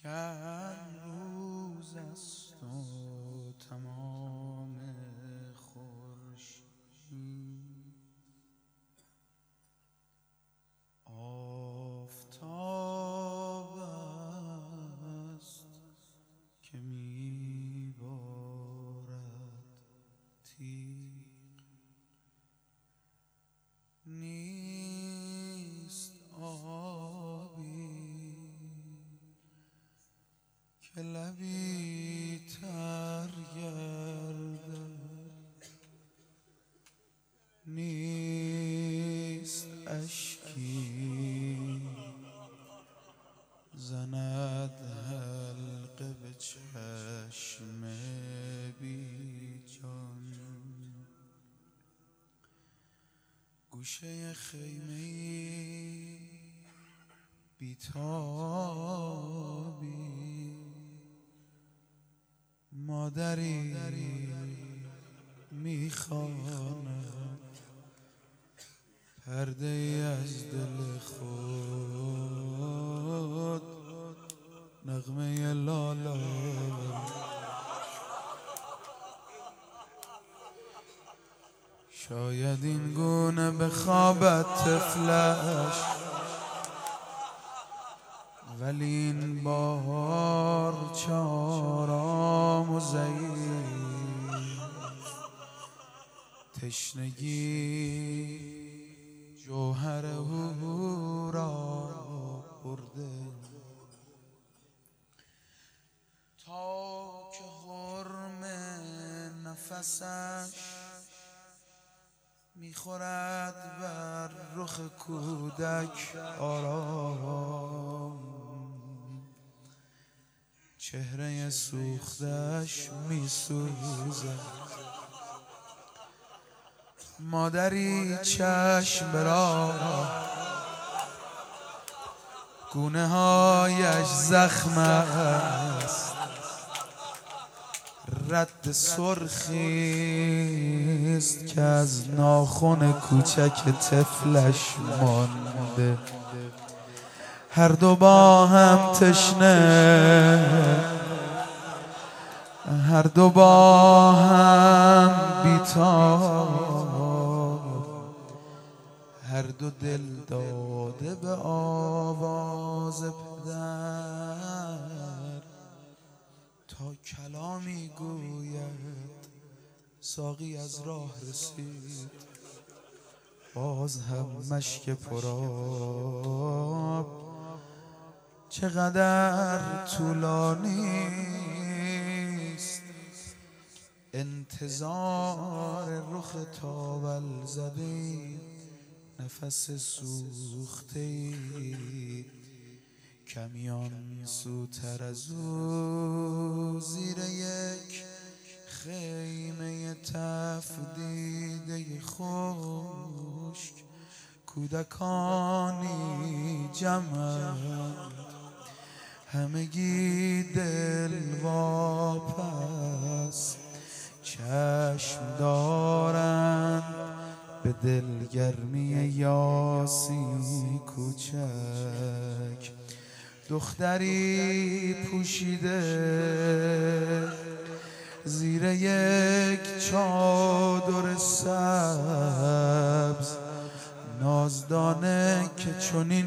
گرم روز است و تمام خورشید آفتاب است که میبارد تیغ نیست آبی که لبی تر گردد نیست اشکی زند حلقه به چشم بی جان گوشه خیمه‌ای بیتابی مادری میخواند پرده ای از دل خود نغمه لالا شاید این گونه بخوابد طفلش ولی این بار چارام و ضعیف تشنگی جوهر او را برده تا که حرم نفسش میخورد بر رخ کودک آرام چهره سوختش میسوزد مادری چشم به راه گونه هایش زخم است رد سرخی است که از ناخن کوچک طفلش مانده هر دو با هم تشنه هر دو با هم بیتاب هر دو دل داده به آواز پدر تا کلامی گوید ساقی از راه رسید باز هم مشک پرآب چقدر طولانی است انتظار رخ تاول زده نفس سوخته کمیان سوتر از او زیر یک خیمه تفدیده خشک کودکانی جمع همگی دل واپس چشم دارند به دلگرمی یاسی کوچک دختری پوشیده زیر یک چادر سبز نازدانه که چنین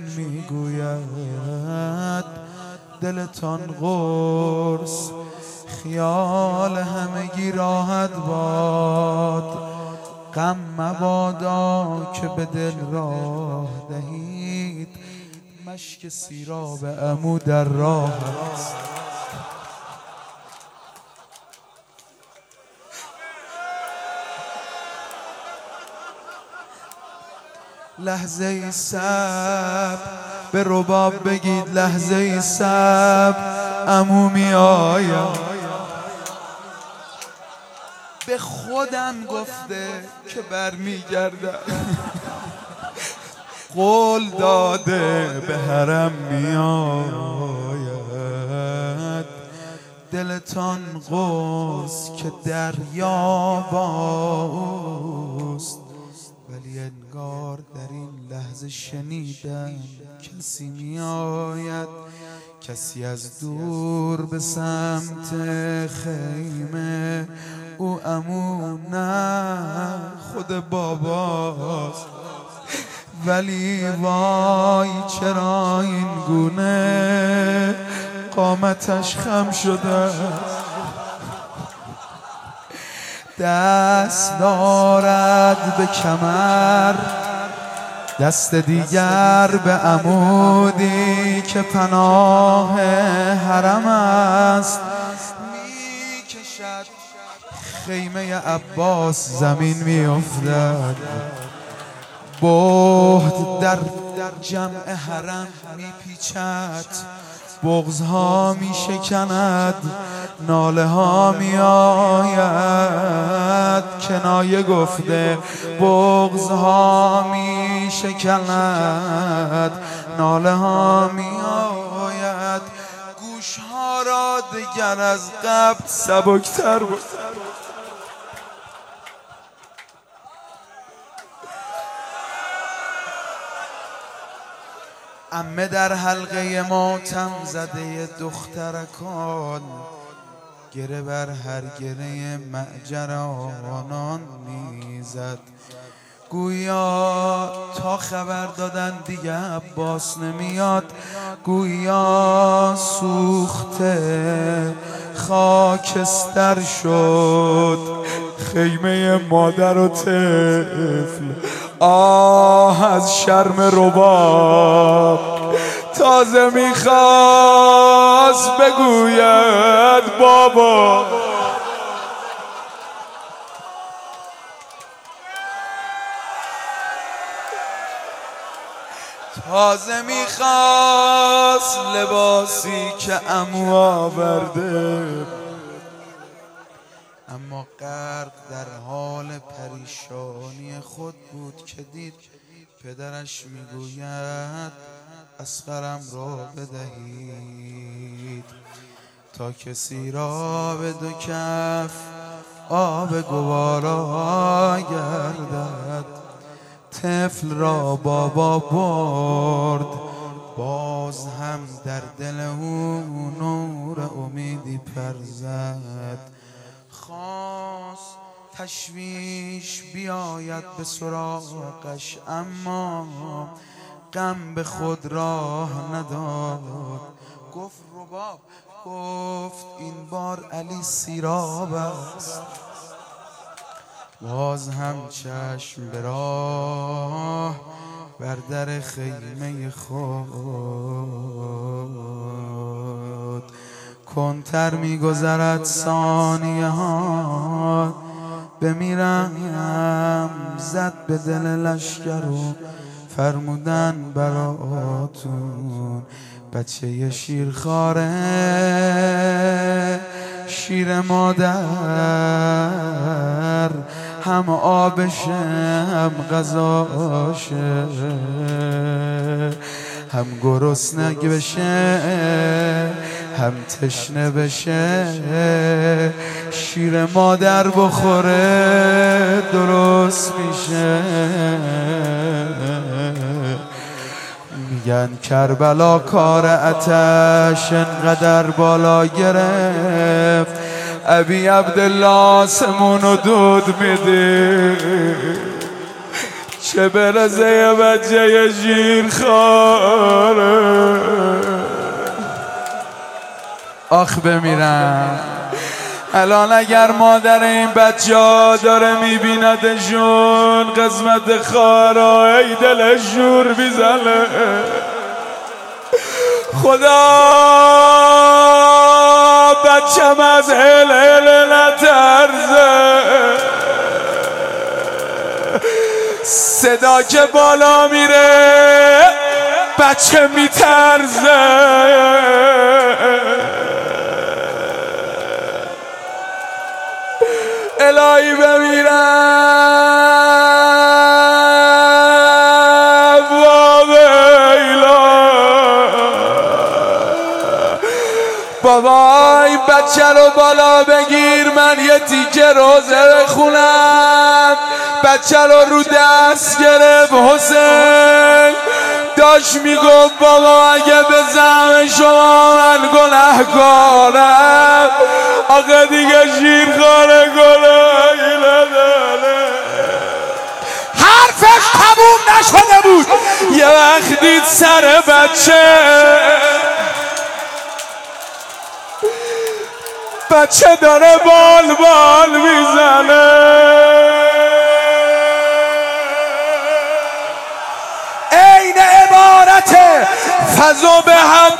میگوید دلتان قرص خیال همگی راحت باد غم مبادا که به دل راه دهید مشک سیراب عمو در راه است لحظه ای صبر به رباب بگید لحظه ای صبر عمو می آیم به خودم گفته که برمیگردم قول داده به حرم می آید دلتان قرص که دریا باست ولی انگار در این لحظه شنیدم کسی می آید کسی از دور به سمت خیمه، او عمو نه خود باباست، ولی وای چرا این گونه قامتش خم شده، دست دارد به کمر، دست دیگر به عمودی که پناه حرم است، میکشد خیمه عباس زمین میافتد، بهت در جمع حرم میپیچد، بغضها میشکند، ناله ها میآید، کنایه گفته بغضها میشکند، ناله ها میآید، گوش ها را دگر از قبل سبکتر بود. عمه در حلقه ماتم زده دخترکان، گره بر هر گره معجرانان میزد، گویا تا خبر دادن دیگه عباس نمیاد، گویا سوخته خاکستر شد خیمه مادر و طفل. آه از شرم رباب تازه میخواست بگوید بابا، تازه میخواست لباسی که عمو آورده، اما غرق در حال پریشانی خود بود که دید پدرش میگوید اصغرم را بدهید تا کسی را به دو کف آب گوارا گردد. طفل را بابا برد، باز هم در دل او نور امیدی پر زد، خواست تشویش بیاید به سراغش، اما غم به خود راه نداد. گفت رباب، گفت این بار علی سیراب است، باز هم چشم به راه بر در خیمه خود، کنتر میگذرد ثانیه ها، بمیرم زد به دل لشکر و فرمودن براتون، بچه شیرخواره شیر مادر، هم آبشه هم غذاشه، هم گرسنه بشه هم تشنه بشه، شیر مادر بخوره درست میشه. میگن کربلا کار آتش انقدر بالا گرفت، ابی عبدالله آسمونو دود میده، چه برزه یه بچه شیرخواره. آخ بمیرم الان اگر مادر این بچه ها داره میبیندشون، قسمت خواهرها ای دلش شور بیزنه. خدا بچم از هل نترزه، صدا که بالا میره بچه میترزه. الهی بمیرم وابیلا، بابا این بچه رو بالا بگیر، من یه تیکه روزه بخونم. بچه رو دست گرفت حسین، داشت میگفت بابا اگه به زعم شما من گناهکارم آقا دیگه شیرخواره گناهی نداره. حرفش تموم نشده بود یه وقت دید سر بچه داره بال میزنه. عین عبارت فضا به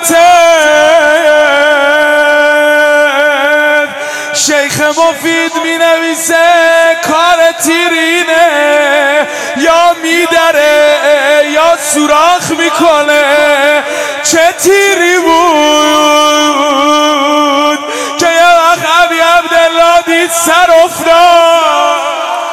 همتر شیخ مفید می نویسه کار تیرینه یا میدره یا سوراخ میکنه. چه تیری بود که یه وقت ابی عبدالله دید سر افتاد.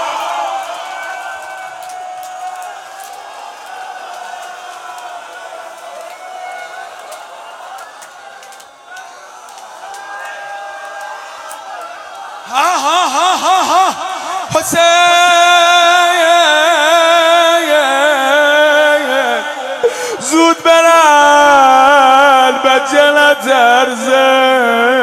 حسین زود برن بچه نترزه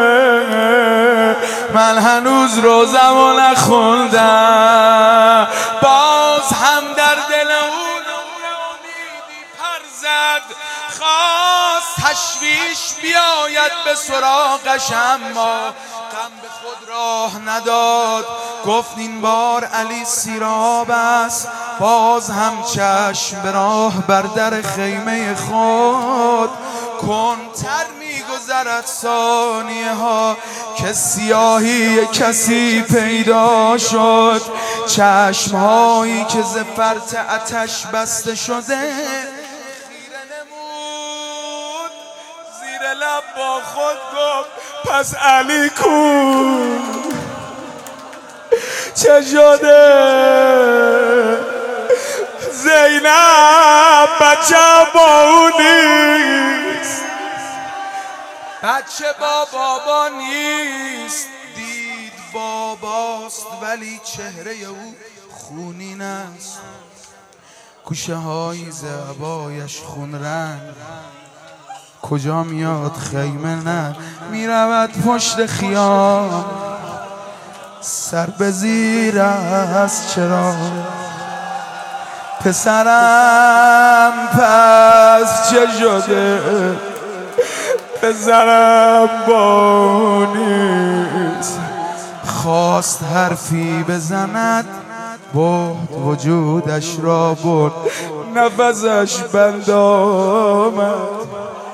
من هنوز روزمو نخوندم. باز هم در دل اون امیدی پر زد خواست تشویش بیاید به سراغش اما غم به خود راه نداد. گفت این بار علی سیراب است باز هم چشم به راه بر در خیمه خود کنتر میگذرد ثانیه ها که سیاهی کسی پیدا شد. چشمهایی که ز فرط آتش بسته شده خیره نمود زیر لب با خود گفت پس علی کو چه شده؟ زینب بچه با اون نیست بچه با بابا نیست. دید باباست ولی چهره او خونین است. کوشه های زبایش خون رنگ کجا میاد خیمه نه میرود پشت خیام سر به زیر است چرا پسرم پس چه شده پسرم با نیست. خواست حرفی بزند بود وجودش را برد نفسش بند آمد.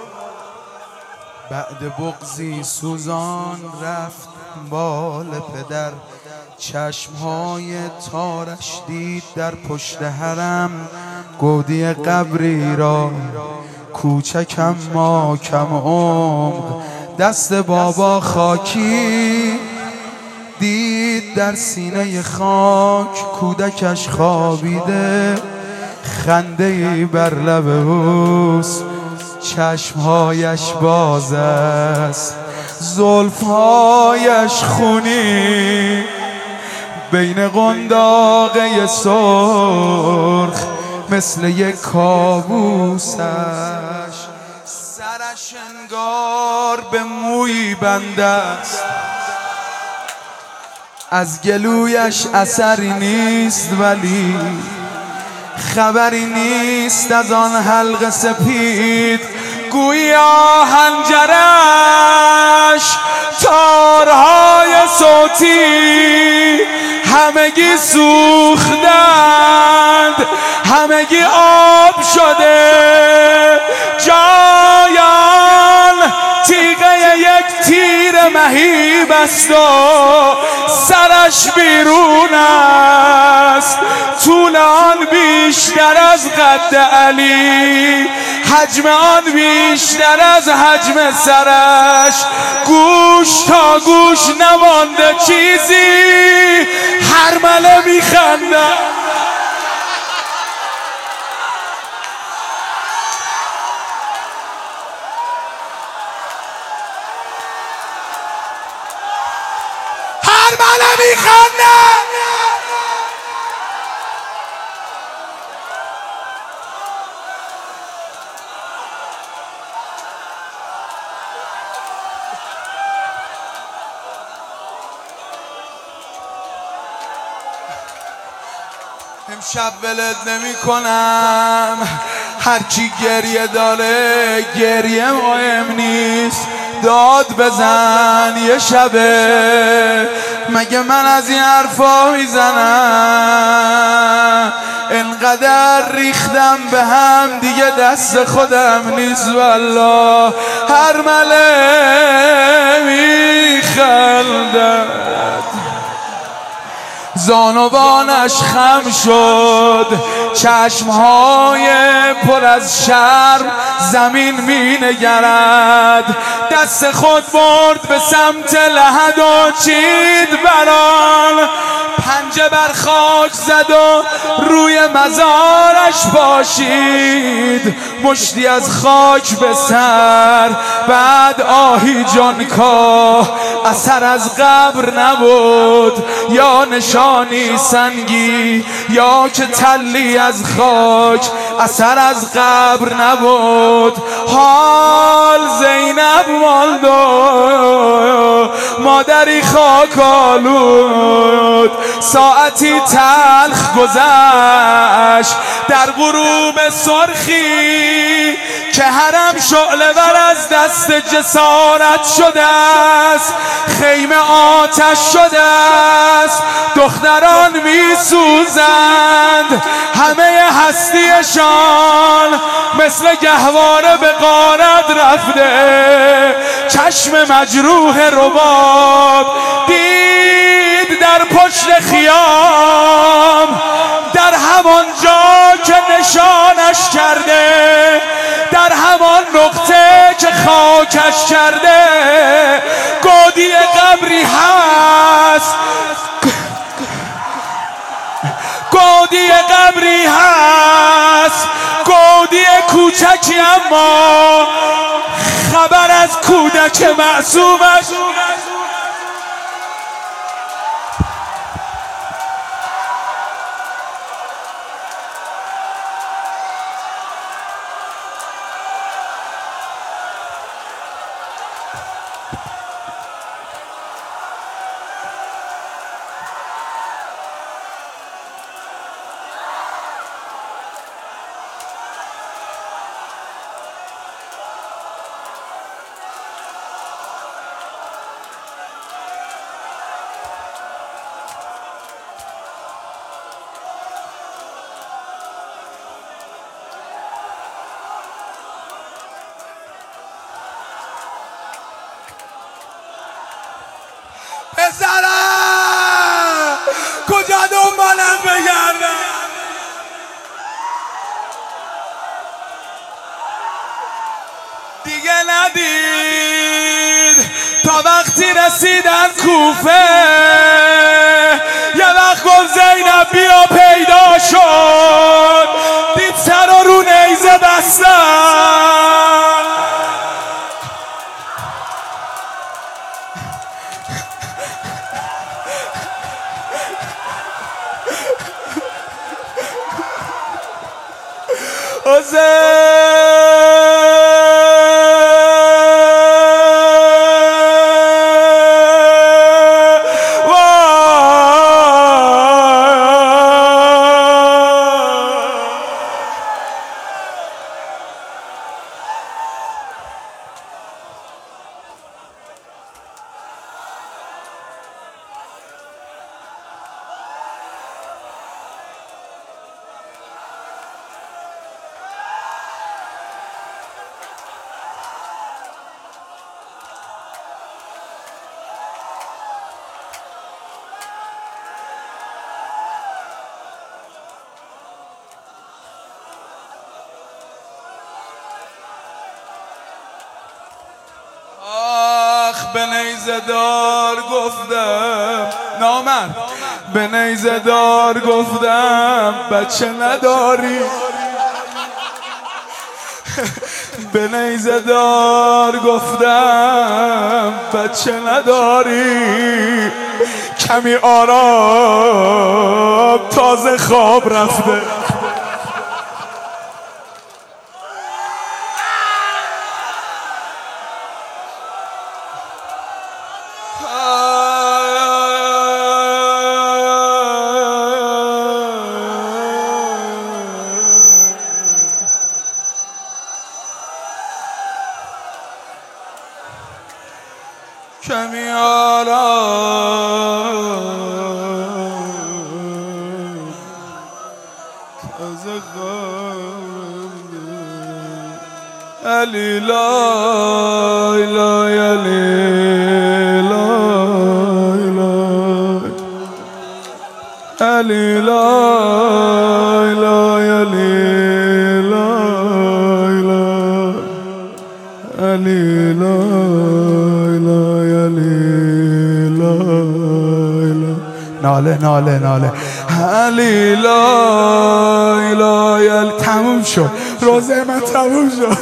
بعد بغضی سوزان رفت بال پدر چشمهای تارش دید در پشت حرم گودی قبری را کوچکم ما کم عمر دست بابا خاکی دید در سینه خاک کودکش خوابیده خنده‌ای بر لب اوست چشمهایش باز است زلفهایش خونی بین قنداقه سرخ مثل یک کابوسش سرش انگار به مویی بنده است از گلویش اثری نیست ولی خبری نیست از آن حلق سپید گویا حنجرش تارهای صوتی همگی سوختند همگی آب شده جایان تیغه یک تیر مهیب است و سرش بیرون است طول آن بیشتر از قد علی حجم آن بیشتر از حجم سرش گوش تا گوش نمانده چیزی هرمله میخنده هرمله میخنده امشب ولد نمی کنم، هر کی گریه داره گریه مهم نیست، داد بزن یه شبه. مگه من از این حرفا میزنم؟ انقدر ریختم به هم دیگه دست خودم نیست والله. هر مله میخندد زانوانش خم شد، چشمهای پر از شرم زمین می نگرد. دست خود برد به سمت لحد و چید بران، پنجه بر خاک زد و روی مزارش پاشید. مشتی از خاک به سر، بعد آهی جان کاه. اثر از قبر نبود یا نشانی سنگی، یا که تلی از خاک. اثر از قبر نبود، حال زینب ماند و مادری خاک آلود. ساعتی تلخ گذشت در غروب سرخی، که حرم شعله ور از دست جسارت شده است. خیمه آتش شده است، دختران می سوزند، همه هستیشان مثل گهواره به غارت رفته. چشم مجروح رباب دید در پشت خیام، در همان جا که نشانش کرده، در همان نقطه که خاکش کرده. گودی قبری هست، گودی قبری هست، گودی کوچکی اما خبر از کودک معصومش. پسرم کجا دنبالم بگردم؟ دیگه ندید تا وقتی رسیدن کوفه. یه وقت گفت زینب بیا پیدا شد، دید سر رو نیزه بستن. به نیزه دار گفتم نامرد، به نیزه دار گفتم بچه نداری. به نیزه دار گفتم بچه نداری. کمی آرام تازه خواب رفته. که میارم تازه علی لای لای علی لای لای علی لای لای علی لای لای علی لای لای علی لای لای ناله ناله ناله علی لای لای علی. تموم شد روزه من، تموم شد.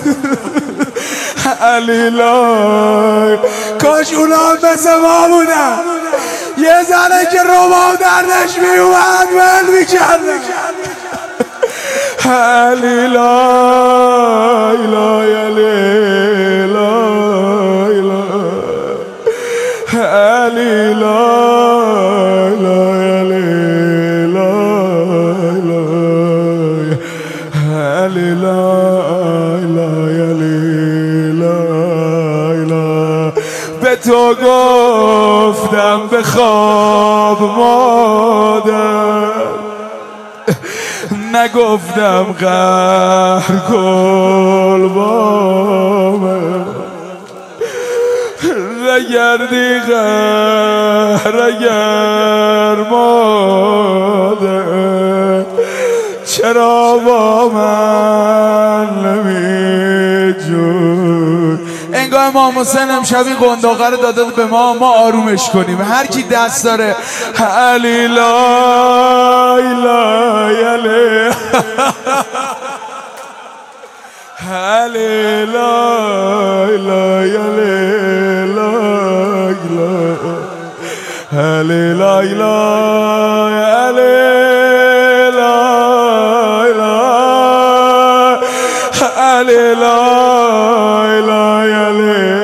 علی لای کاش اونا مثل ما بودن، یه زنه که رباب دردش میومد ول میکردن. علی لای لای علی لای لای علی لای لای علی لای لای علی لای لای علی لای لای. به تو گفتم به خواب مادر، نگفتم قهر کل بامه، نگردی قهر اگر مادر، چرا با من نمیجوی. انگار امام حسین امشب این قنداقه رو داده به ما آرومش کنیم. هر کی دست داره علی لای لای علی علی لای لای علی لای لای علی لای لای علی لای لای علی لای لای علی.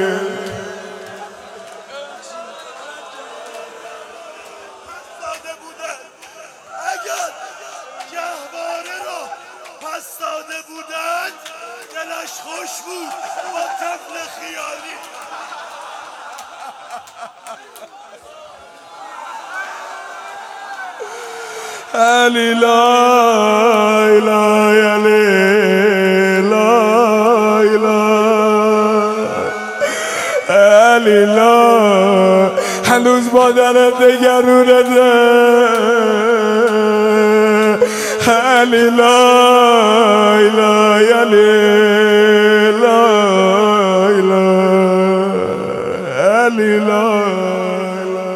اگر گهواره را پس داده بودند دلش خوش بود با طفل خیالی. علی لای لای علی لای لای علی لای. هنوز مادرت دگرونته. علی لای لای علی لای لای علی لای لای.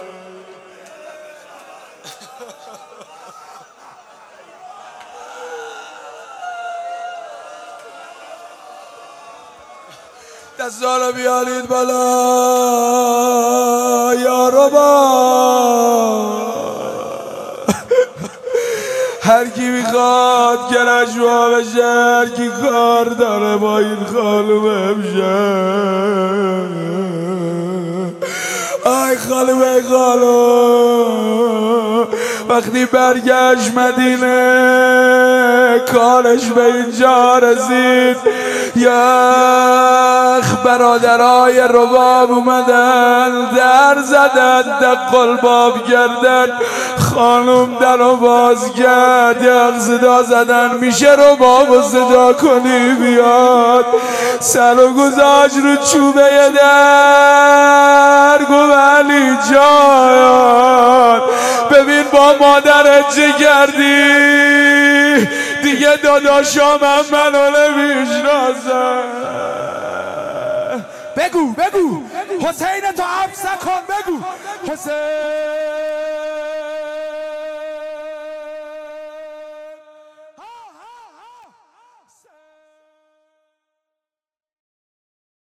دستا رو بیارید بالا یا ربا. هر کی میخواد گرشوا بشه، هر کی کار داره با این خانوم امشب. آی خانوم ای خانوم وقتی برگشت مدینه کارش به اینجا رسید، یخ برادرای رباب اومدن در زدن دق الباب گردن. خانوم در رو باز کرد، یخ صدا زدن میشه رباب صدا کنی بیاد. سر و گذاشت رو چوبه در، گفت علی جان ببین با مادرت چه کردی، دیگه داداشام هم منو نمیشناسن. بگو حسین تو حبس کن، بگو حسین.